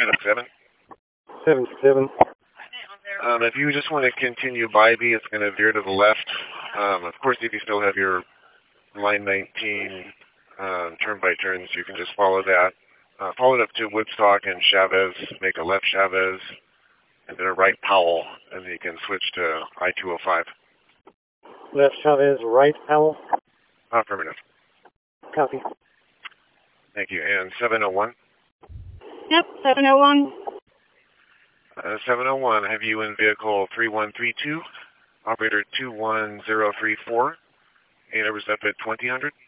7. 77. If you just want to continue by B, it's going to veer to the left. Of course, if you still have your line 19 turn by turns, you can just follow that. Follow it up to Woodstock and Chavez, make a left Chavez, and then a right Powell, and then you can switch to I-205. Left Chavez, right Powell. Affirmative. Copy. Thank you. And 701? Yep, 701. 701, have you in vehicle 3132, operator 21034, 8 hours up at 2000?